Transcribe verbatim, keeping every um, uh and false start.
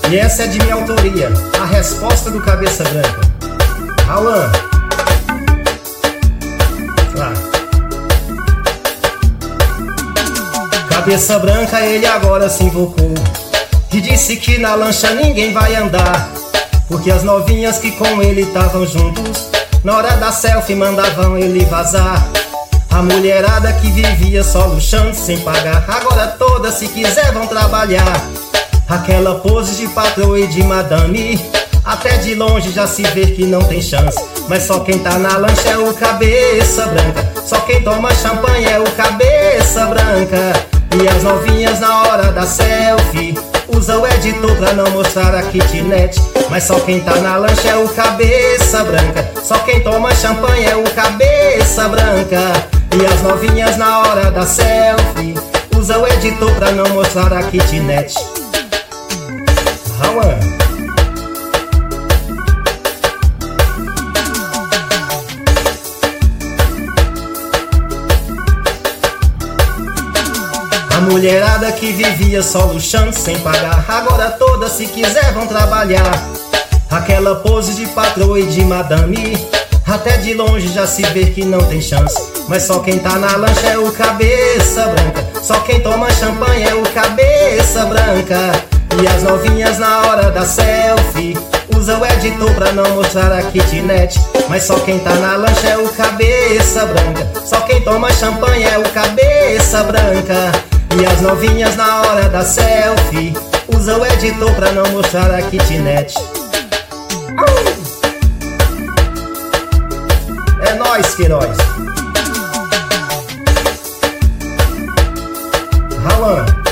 E essa é de minha autoria, a resposta do Cabeça Branca. Alan. Lá. Cabeça Branca, ele agora se invocou e disse que na lancha ninguém vai andar, porque as novinhas que com ele estavam juntos, na hora da selfie mandavam ele vazar. A mulherada que vivia só luxando sem pagar, agora todas se quiser vão trabalhar. Aquela pose de patroa e de madame, até de longe já se vê que não tem chance. Mas só quem tá na lancha é o Cabeça Branca, só quem toma champanhe é o Cabeça Branca. E as novinhas na hora da selfie usa o editor pra não mostrar a kitnet. Mas só quem tá na lancha é o Cabeça Branca, só quem toma champanhe é o Cabeça Branca. E as novinhas na hora da selfie usa o editor pra não mostrar a kitnet. Rauan. A mulherada que vivia só luxando sem pagar, agora todas se quiser vão trabalhar. Aquela pose de patroa e de madame, até de longe já se vê que não tem chance. Mas só quem tá na lancha é o Cabeça Branca, só quem toma champanhe é o Cabeça Branca. E as novinhas na hora da selfie usa o editor pra não mostrar a kitnet. Mas só quem tá na lancha é o Cabeça Branca, só quem toma champanhe é o Cabeça Branca. E as novinhas na hora da selfie usa o editor pra não mostrar a kitnet. É nóis, Queiroz. Rauan.